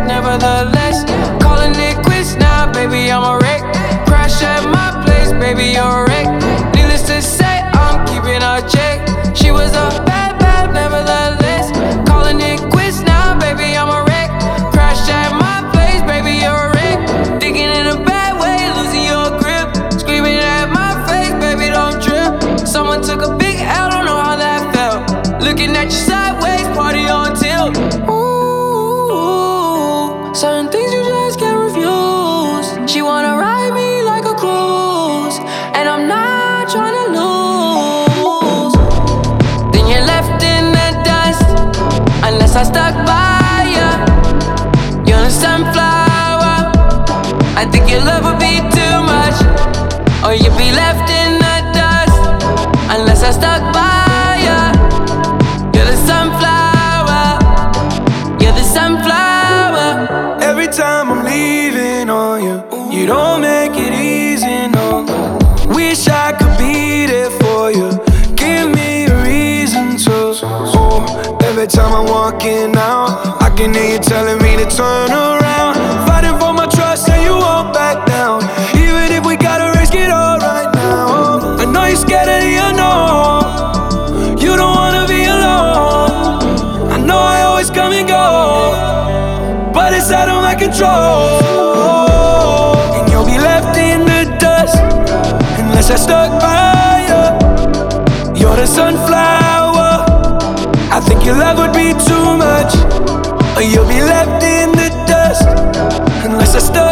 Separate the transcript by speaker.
Speaker 1: nevertheless. Calling it quits now, baby, I'm a wreck. Crash at my place, baby, you're a wreck. Needless to say, I'm keeping a check. She was a bad, bad, nevertheless. Calling it quits now, baby, I'm a wreck. Crash at my place, baby, you're a wreck. Thinking in a bad way, losing your grip. Screaming at my face, baby, don't trip. Someone took a big L, don't know how that felt. Looking at you sideways, party on tilt. Ooh, certain things you just can't refuse. She wanna ride me like a cruise, and I'm not trying to lose. Then you're left in the dust, unless I stuck by ya. You're a sunflower. I think your love would be too much, or you'd be left in the dust, unless I stuck by ya. You're the sunflower. You're the sunflower.
Speaker 2: Every time I'm leaving on you, you don't make it easy, no. Wish I could be there for you. Give me a reason to. Oh, every time I'm walking out, I can hear you telling me to turn around. Fighting for my trust and you won't back down. Even if we gotta risk it all right now. I know you're scared of the unknown. You don't wanna be alone. I know I always come and go, but it's out of my control. And you'll be left in the dust, unless I stuck by you. You're the sunflower. I think your love would be too much, or you'll be left in the dust, unless I stuck